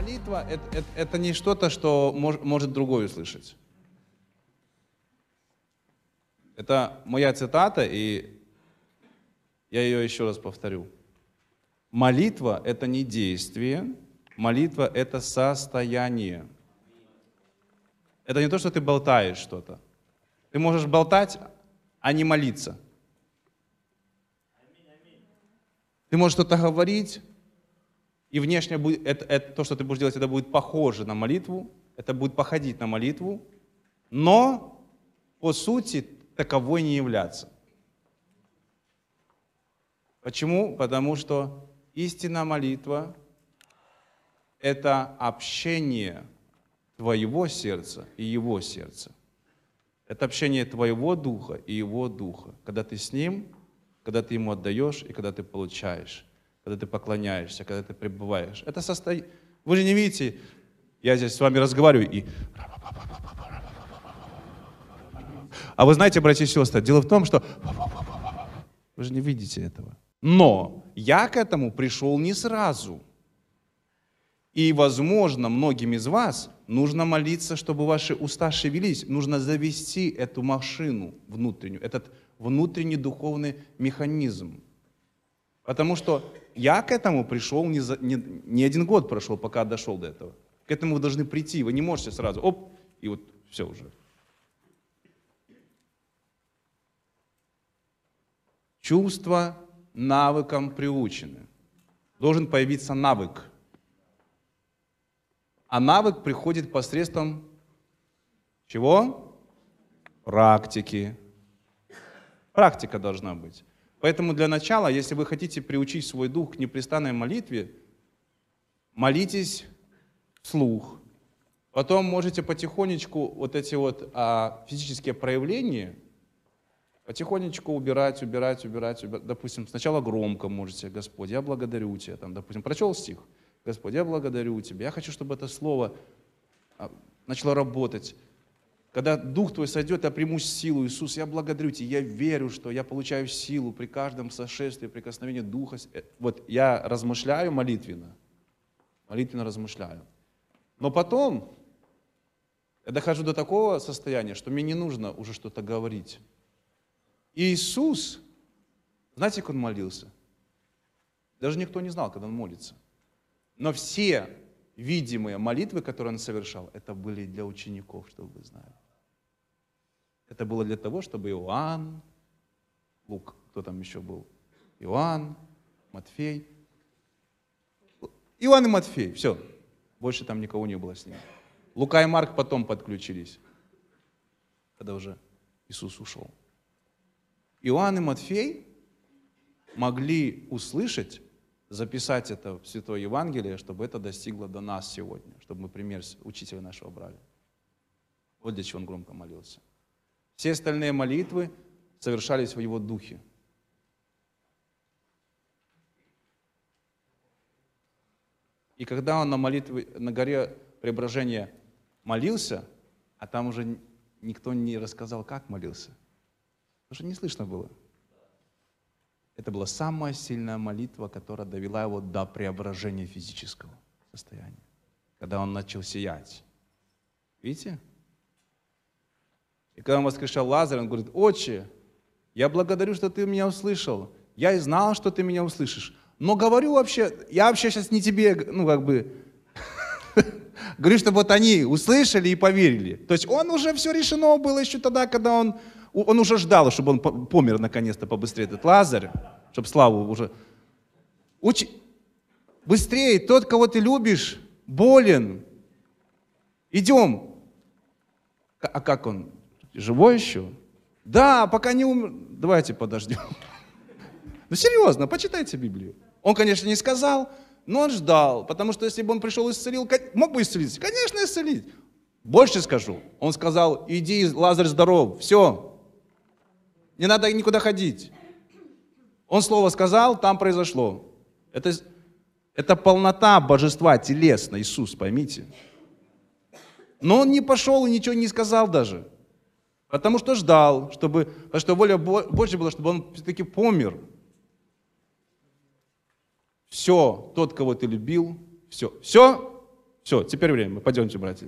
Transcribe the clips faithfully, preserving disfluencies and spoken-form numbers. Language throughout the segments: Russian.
Молитва это, это, это не что-то, что мож, может другой услышать. Это моя цитата, и я ее еще раз повторю. Молитва — это не действие, молитва — это состояние. Это не то, что ты болтаешь что-то. Ты можешь болтать, а не молиться. Ты можешь что-то говорить, и внешне будет, это, это, то, что ты будешь делать, это будет похоже на молитву, это будет походить на молитву, но по сути таковой не являться. Почему? Потому что истинная молитва — это общение твоего сердца и его сердца. Это общение твоего духа и его духа. Когда ты с ним, когда ты ему отдаешь и когда ты получаешь, когда ты поклоняешься, когда ты пребываешь. Это состояние. Вы же не видите, я здесь с вами разговариваю и... А вы знаете, братья и сестры, дело в том, что... Вы же не видите этого. Но я к этому пришел не сразу. И, возможно, многим из вас нужно молиться, чтобы ваши уста шевелились. Нужно завести эту машину внутреннюю, этот внутренний духовный механизм. Потому что я к этому пришел, не, за, не, не один год прошел, пока дошел до этого. К этому вы должны прийти. Вы не можете сразу, оп, и вот все уже. Чувства навыкам приучены. Должен появиться навык. А навык приходит посредством чего? Практики. Практика должна быть. Поэтому для начала, если вы хотите приучить свой дух к непрестанной молитве, молитесь вслух. Потом можете потихонечку вот эти вот а, физические проявления потихонечку убирать, убирать, убирать, убирать. Допустим, сначала громко можете: Господь, я благодарю Тебя. Там, допустим, прочел стих. Господь, я благодарю Тебя. Я хочу, чтобы это слово начало работать. Когда Дух Твой сойдет, я приму силу. Иисус, я благодарю Тебя. Я верю, что я получаю силу при каждом сошествии, прикосновении Духа. Вот я размышляю молитвенно. Молитвенно размышляю. Но потом я дохожу до такого состояния, что мне не нужно уже что-то говорить. И Иисус, знаете, как Он молился? Даже никто не знал, когда Он молится. Но все видимые молитвы, которые Он совершал, это были для учеников, чтобы вы знали. Это было для того, чтобы Иоанн, Лук, кто там еще был? Иоанн, Матфей. Иоанн и Матфей, все. Больше там никого не было с ним. Лука и Марк потом подключились, когда уже Иисус ушел. Иоанн и Матфей могли услышать, записать это в Святое Евангелие, чтобы это достигло до нас сегодня, чтобы мы пример учителя нашего брали. Вот для чего он громко молился. Все остальные молитвы совершались в его духе. И когда он на молитве, на горе Преображения молился, а там уже никто не рассказал, как молился, потому что не слышно было. Это была самая сильная молитва, которая довела его до преображения физического состояния, когда он начал сиять. Видите? И когда он воскрешал Лазаря, он говорит: «Отче, я благодарю, что ты меня услышал. Я и знал, что ты меня услышишь. Но говорю вообще, я вообще сейчас не тебе, ну как бы, говорю, чтобы вот они услышали и поверили». То есть он уже все решено было еще тогда, когда он, он уже ждал, чтобы он помер наконец-то побыстрее, этот Лазарь, чтобы славу уже. Учи... Быстрее, тот, кого ты любишь, болен. Идем. А как он? Живой еще? Да, пока не умер. Давайте подождем. Ну серьезно, почитайте Библию. Он, конечно, не сказал, но он ждал, потому что если бы он пришел и исцелил, мог бы исцелить? Конечно, исцелить. Больше скажу. Он сказал: иди, Лазарь здоров, все. Не надо никуда ходить. Он слово сказал, там произошло. Это, это полнота божества телесно, Иисус, поймите. Но он не пошел и ничего не сказал даже. Потому что ждал, чтобы, потому что воля Божья была, чтобы он все-таки помер. Все, тот, кого ты любил, все. Все, Все, теперь время, пойдемте, братья.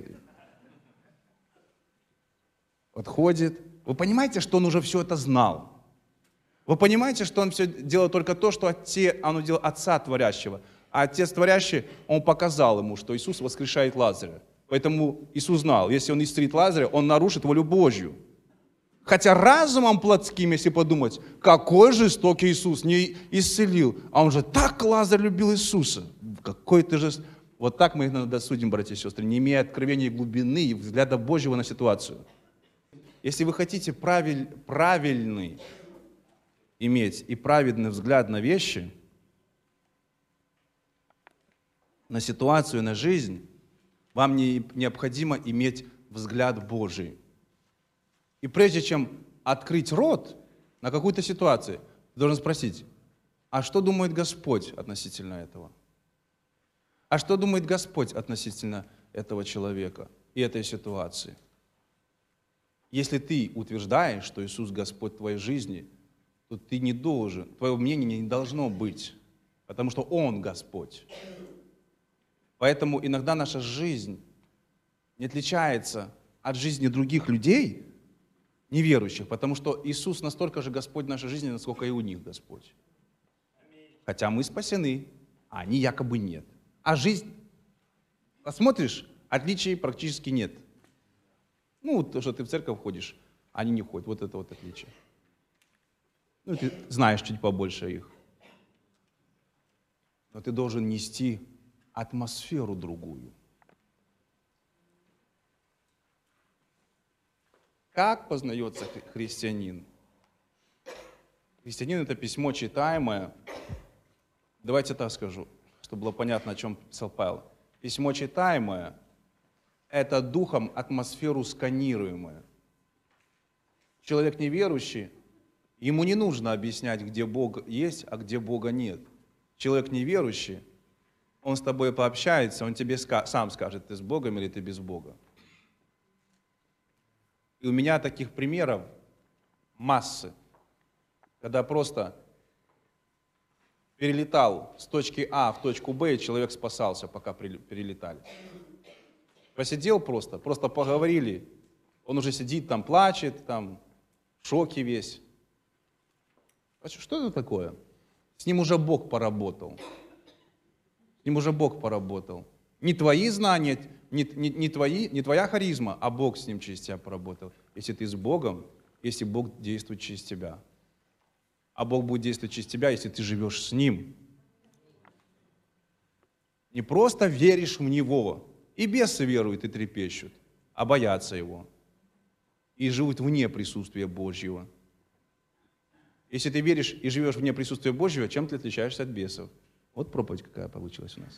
Подходит. Вы понимаете, что он уже все это знал? Вы понимаете, что он все делал только то, что отце, он делал Отца Творящего. А Отец Творящий, он показал ему, что Иисус воскрешает Лазаря. Поэтому Иисус знал, если он исцелит Лазаря, он нарушит волю Божью. Хотя разумом плотским, если подумать, какой жестокий Иисус не исцелил. А он же так Лазарь любил Иисуса. Какой ты же... Вот так мы иногда судим, братья и сестры, не имея откровения глубины и взгляда Божьего на ситуацию. Если вы хотите правиль, правильный иметь и праведный взгляд на вещи, на ситуацию, на жизнь, вам не, необходимо иметь взгляд Божий. И прежде чем открыть рот на какую-то ситуацию, ты должен спросить, а что думает Господь относительно этого? А что думает Господь относительно этого человека и этой ситуации? Если ты утверждаешь, что Иисус Господь в твоей жизни, то ты не должен, твое мнение не должно быть, потому что Он Господь. Поэтому иногда наша жизнь не отличается от жизни других людей, неверующих, потому что Иисус настолько же Господь в нашей жизни, насколько и у них Господь. Хотя мы спасены, а они якобы нет. А жизнь, посмотришь, отличий практически нет. Ну, то, что ты в церковь ходишь, они не ходят. Вот это вот отличие. Ну, ты знаешь чуть побольше их. Но ты должен нести атмосферу другую. Как познается христианин? Христианин — это письмо читаемое. Давайте так скажу, чтобы было понятно, о чем писал Павел. Письмо читаемое — это духом атмосферу сканируемое. Человек неверующий, ему не нужно объяснять, где Бог есть, а где Бога нет. Человек неверующий, он с тобой пообщается, он тебе сам скажет, ты с Богом или ты без Бога. И у меня таких примеров массы, когда просто перелетал с точки А в точку Б, и человек спасался, пока перелетали. Посидел просто, просто поговорили, он уже сидит там, плачет, там, в шоке весь. Что это такое? С ним уже Бог поработал. С ним уже Бог поработал. Не твои знания, не, не, не, твои, не твоя харизма, а Бог с ним через тебя поработал. Если ты с Богом, если Бог действует через тебя. А Бог будет действовать через тебя, если ты живешь с Ним. Не просто веришь в Него. И бесы веруют и трепещут, а боятся Его. И живут вне присутствия Божьего. Если ты веришь и живешь вне присутствия Божьего, чем ты отличаешься от бесов? Вот проповедь какая получилась у нас.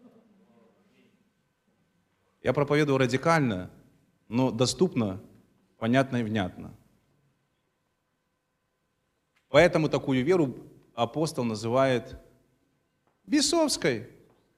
Я проповедую радикально, но доступно, понятно и внятно. Поэтому такую веру апостол называет бесовской.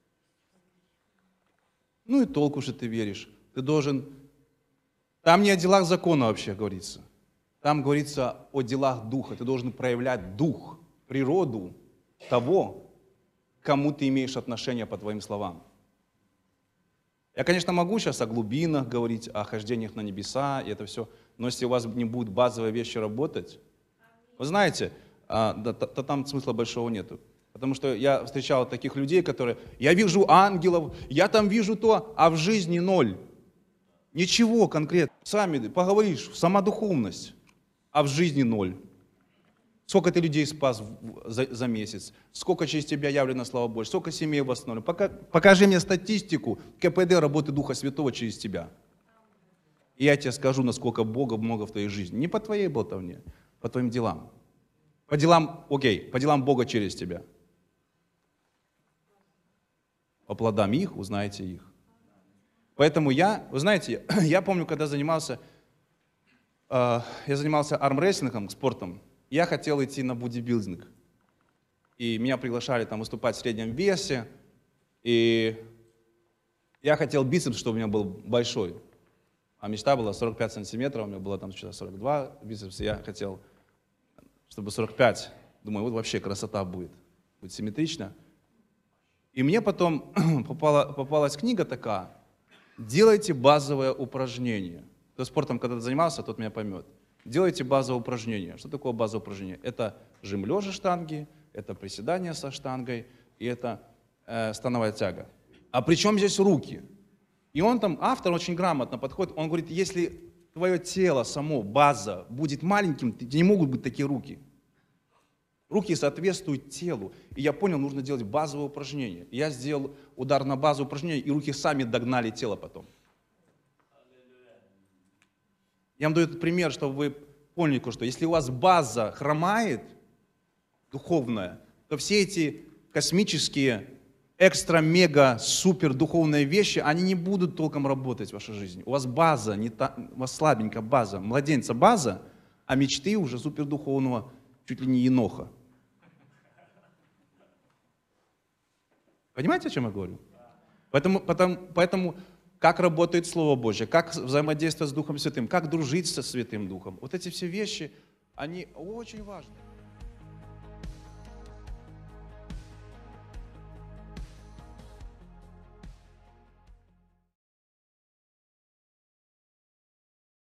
Ну и толку, что ты веришь. Ты должен... Там не о делах закона вообще говорится. Там говорится о делах духа. Ты должен проявлять дух, природу того, к кому ты имеешь отношение по твоим словам. Я, конечно, могу сейчас о глубинах говорить, о хождениях на небеса и это все, но если у вас не будут базовые вещи работать, вы знаете, а, да, то, то там смысла большого нету. Потому что я встречал таких людей, которые, я вижу ангелов, я там вижу то, а в жизни ноль. Ничего конкретно. Сами поговоришь, сама духовность, а в жизни ноль. Сколько ты людей спас за, за месяц, сколько через тебя явлено слава Божья, сколько семей восстановлено. Пока, покажи мне статистику ка пэ дэ работы Духа Святого через тебя. И я тебе скажу, насколько Бога много в твоей жизни. Не по твоей болтовне, по твоим делам. По делам, окей, по делам Бога через тебя. По плодам их узнаете их. Поэтому я, вы знаете, я помню, когда занимался, э, я занимался армрестлингом, спортом, я хотел идти на бодибилдинг. И меня приглашали там выступать в среднем весе. И я хотел бицепс, чтобы у меня был большой. А мечта была сорок пять сантиметров, у меня было там сейчас сорок два бицепса. Я хотел, чтобы сорок пять. Думаю, вот вообще красота будет. Будет симметрично. И мне потом попала, попалась книга такая, Делайте базовое упражнение. Кто спортом когда-то занимался, тот меня поймет. Делайте базовое упражнение. Что такое базовое упражнение? Это жим лежа штанги, это приседание со штангой и это э, становая тяга. А при чем здесь руки? И он там, автор очень грамотно подходит, он говорит, если твое тело само, база, будет маленьким, не могут быть такие руки. Руки соответствуют телу. И я понял, нужно делать базовое упражнение. И я сделал удар на базовое упражнение, и руки сами догнали тело потом. Я вам даю этот пример, чтобы вы поняли, что если у вас база хромает, духовная, то все эти космические, экстра, мега, супер духовные вещи, они не будут толком работать в вашей жизни. У вас база, не та, у вас слабенькая база, младенца база, а мечты уже супердуховного, чуть ли не еноха. Понимаете, о чем я говорю? Поэтому, потому, поэтому как работает Слово Божье, как взаимодействовать с Духом Святым, как дружить со Святым Духом. Вот эти все вещи, они очень важны.